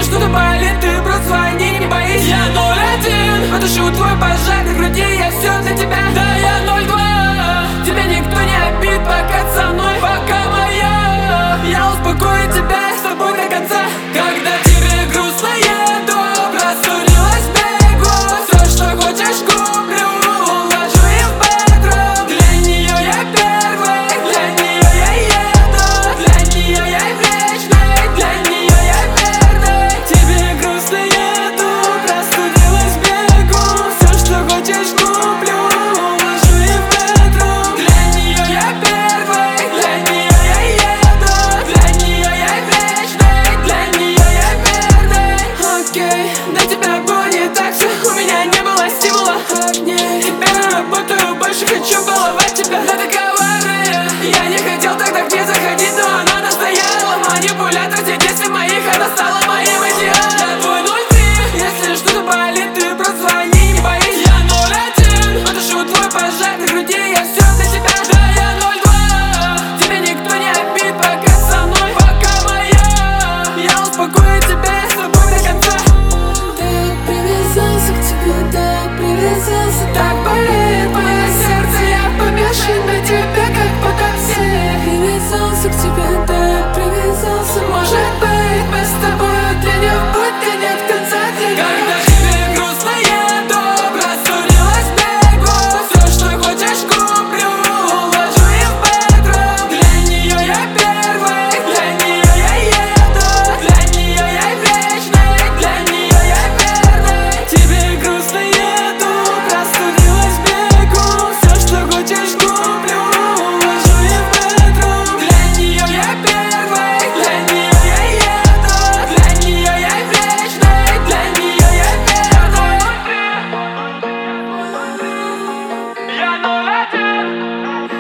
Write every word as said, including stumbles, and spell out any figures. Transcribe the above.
что-то болит, ты просто звони, не боись. Я ноль один, потушу твой пожар в груди, я все для тебя. Да, я ноль два, тебя никто не обидит, пока со мной, пока моя. Я успокою тебя, с тобой до конца. Когда тебе грустно, еду, просурилась бегу. Все, что хочешь, куплю, уложу и в бедрум. Для нее я первый, для нее я еду. Для нее я вечный, для нее я верный. Тебе грустно, еду, просурилась бегу. Все, что хочешь, куплю, уложу и в бедрум. Для нее я первый, для нее я еду. Для нее я вечный, для нее я верный. Окей, до тебя было не так все, у меня не было стимула. Теперь работаю, больше хочу баловать тебя. Да ты коварная, я не хотел тогда к ней заходить, но она настояла. Манипулятор в детстве моих, она стала моим идеалом. Я твой ноль три, если что-то болит, ты просто звони, не боись. Я ноль один, потушу твой пожар в груди, я все для тебя. Да, я ноль два, тебя никто не обидит, пока со мной, пока моя. Я успокою тебя, с тобой до конца. Так привязался к тебе, так привязался. Так болит мое сердце, я помешан на тебе, как потопсе. Привязался к тебе, так привязался. Может быть, мы с тобой для не в путь, где нет конца для. Когда тебе грустно, еду, просурилась бегу. Все, что хочешь, куплю, уложу и в бедрум. Для нее я первый, для нее я еду. Для нее я вечный, для нее я верный. Тебе грустно, еду, просурилась бегу. Все, что хочешь, куплю, уложу и в бедрум. Для нее я первый, для нее я еду. Для нее я вечный, для нее я верный. Я ноль один.